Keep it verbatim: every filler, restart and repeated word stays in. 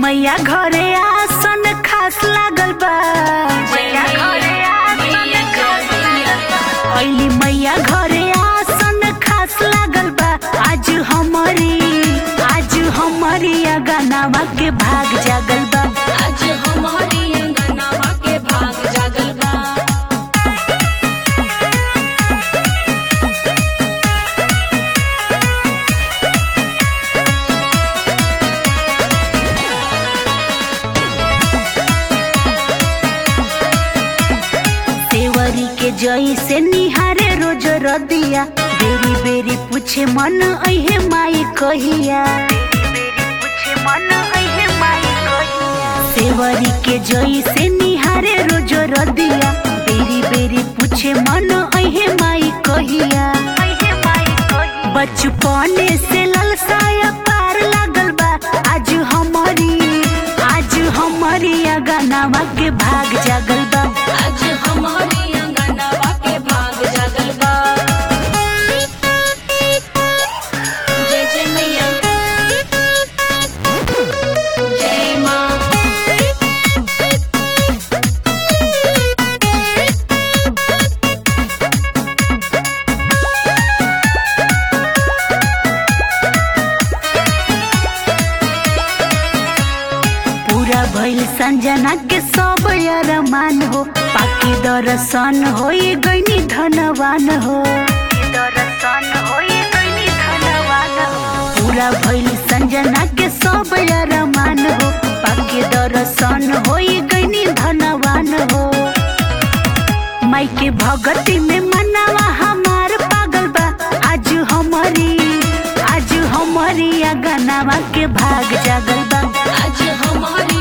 मैया घरे आसन खास लागल बा। मैया घरे आसन खास लागल बा। अइली मैया घरे आसन खास लागल बा। आज हमारी आज हमारी गानावा के भाग जागल बा। आज हमारी अंगनावा के भाग जागल बा। सेवरी के जई से निहारे रोज रदिया। बेरी बेरी पूछे मन अहे माई कहिया। सेवरी के जई से निहारे रोज रदिया। बेरी बेरी पूछे मन अहे माई कहिया। बचपने से ललसाया पार लागल बा। आज हमारी आज हमारी गानावा के भाग जागल बा। आज हमारी अंगनावा के भाग जागल बा। जय जय मैया जय माँ। पूरा भइल संजना के सब अरमान हो। पाकी दर्शन होई गईनी धनवान हो। पूरा भइल संजना के सब अरमान हो। पाकी दर्शन होई गईनी धनवान हो। माई के भगती में मनावा हमार पागल बा। आज हमारी आज हमारी गानावा के भाग जागल बा। आज हमारी